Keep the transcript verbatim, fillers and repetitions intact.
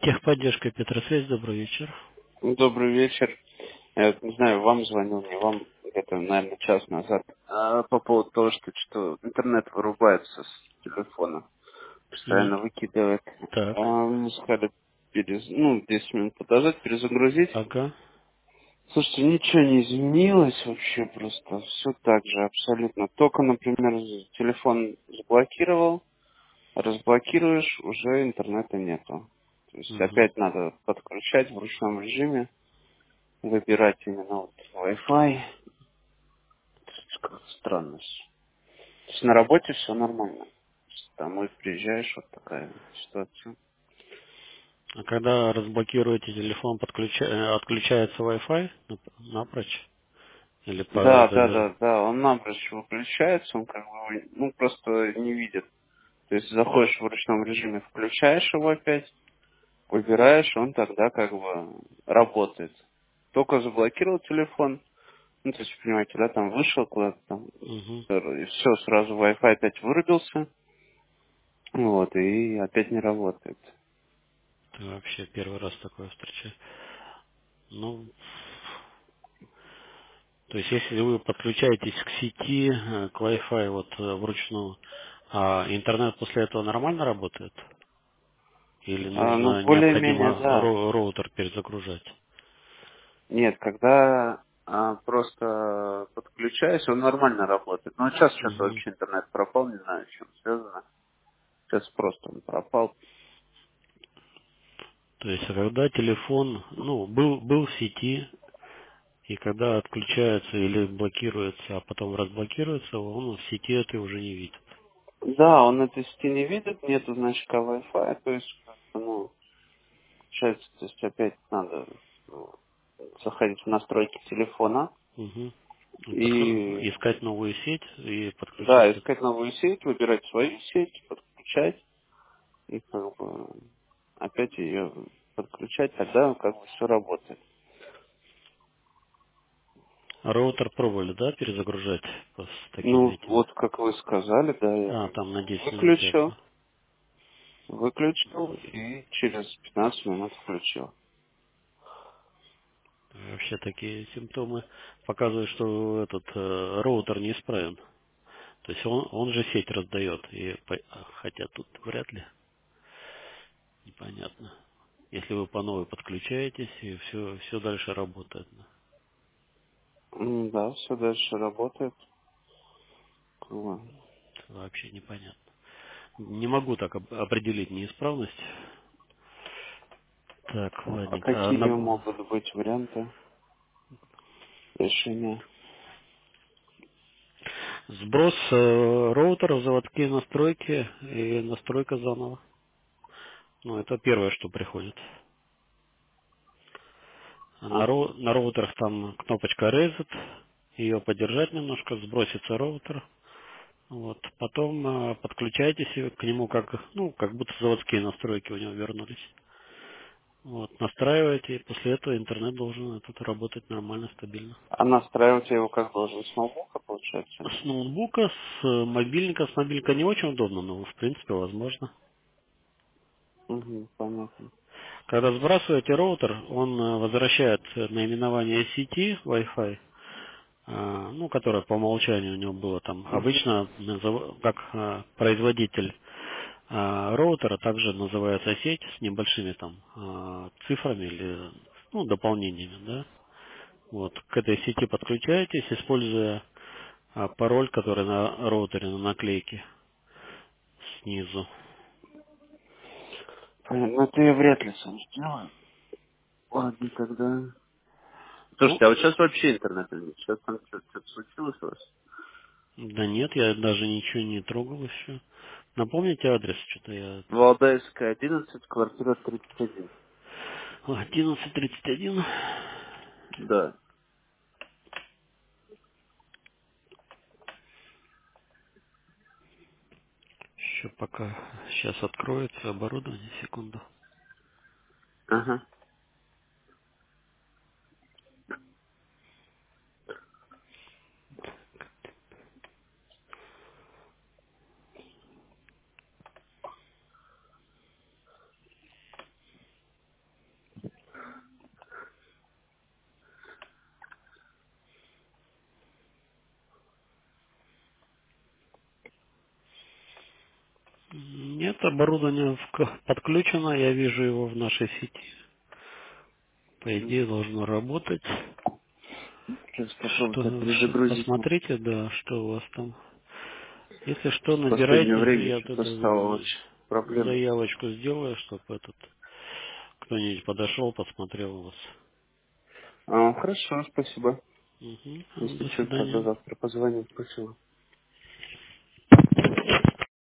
Техподдержка Петросвязь, добрый вечер. Добрый вечер. Я вот не знаю, вам звонил, не вам, где-то, наверное, час назад. А, по поводу того, что, что интернет вырубается с телефона, М, постоянно выкидывает. Так, А, мы сказали, перез... ну, десять минут подождать, перезагрузить. ага. Слушайте, ничего не изменилось вообще просто. Все так же, абсолютно. Только, например, телефон заблокировал, разблокируешь, уже интернета нету. То есть Мгм. опять надо подключать в ручном режиме, выбирать именно вот Wi-Fi. То есть как странно всё. То есть на работе все нормально. Домой приезжаешь, вот такая ситуация. А когда разблокируете телефон, подключа- э, отключается Wi-Fi нап- напрочь? Или по Да, да, это... да, да, он напрочь выключается, он как бы, ну, просто не видит. То есть заходишь в ручном режиме, включаешь его опять, выбираешь, он тогда как бы работает. Только заблокировал телефон, ну, то есть, понимаете, да, там вышел куда-то там, Мгм. и все, сразу Wi-Fi опять вырубился, вот, и опять не работает. Это вообще первый раз такое встречаю. Ну, то есть если вы подключаетесь к сети, э, к Wi-Fi вот э, вручную, а интернет после этого нормально работает? Или А, ну, нужно более-менее, необходимо да. ро- роутер перезагружать? Нет, когда а, просто подключаюсь, он нормально работает. Но сейчас что-то Мгм. вообще интернет пропал, не знаю, с чем связано. Сейчас просто он пропал. То есть, а когда телефон, ну, был, был в сети, и когда отключается или блокируется, а потом разблокируется, он в сети это уже не видит. Да, он этой сети не видит, нету значка Wi-Fi, то есть, как бы, ну, получается, то есть опять надо ну, заходить в настройки телефона Мгм. И подклю- и, Искать новую сеть и подключать да, это. искать новую сеть, выбирать свою сеть, подключать и как бы опять ее подключать, тогда как бы все работает. А роутер пробовали, да, перезагружать по- с такими Ну, этими? вот как вы сказали, да, я А, там на десять минут выключил, где-то. выключил и через пятнадцать минут включил. Вообще такие симптомы показывают, что этот э, роутер неисправен. То есть он, он же сеть раздает. И, по- а, хотя тут вряд ли, непонятно. Если вы по новой подключаетесь, и все, все дальше работает. М, Да, все дальше работает. Вот. Это вообще непонятно. Не могу так об- определить неисправность. Так, А ладненько. А какие на- могут быть варианты решения? Сброс э, роутера в заводские настройки и настройка заново. Ну, это первое, что приходит. А На, Ага. роу- на роутерах там кнопочка Reset. Ее подержать немножко, сбросится роутер. Вот. Потом э, подключайтесь и к нему как, ну, как будто заводские настройки у него вернулись. Вот. Настраиваете, и после этого интернет должен этот работать нормально, стабильно. А настраивать я его как должен? С ноутбука, получается? С ноутбука, с э, мобильника, с мобильника не очень удобно, но в принципе возможно. Угу, понятно. Когда сбрасываете роутер, он э, возвращает наименование сети Wi-Fi, э, ну, которое по умолчанию у него было там. Угу. Обычно назов- как э, производитель э, роутера также называется сеть с небольшими там э, цифрами или ну, дополнениями, да. Вот к этой сети подключаетесь, используя э, пароль, который на роутере на наклейке снизу. Понятно. Ну, это я вряд ли сам сделаю. Ладно, тогда... Ну, Слушайте, а вот сейчас вообще интернета нет. Сейчас там что- что-то случилось у вас? да нет, я даже ничего не трогал еще. Напомните адрес, что-то я... Валдайская, одиннадцать, квартира тридцать один. одиннадцать тридцать один. Да. Еще пока сейчас откроется оборудование, секунду. Ага. Вот оборудование вк- подключено, я вижу его в нашей сети. По идее Мгм. должно работать. Сейчас попробую тебя Что, ш- перезагрузить. посмотрите, да, что у вас там. Если что, В последнее набирайте, время я что-то тогда стало э, очень проблемно. заявочку сделаю, чтобы этот кто-нибудь подошел, посмотрел у вас. А, хорошо, спасибо. Мгм. Если До что, тогда свидания. завтра позвоним. Спасибо.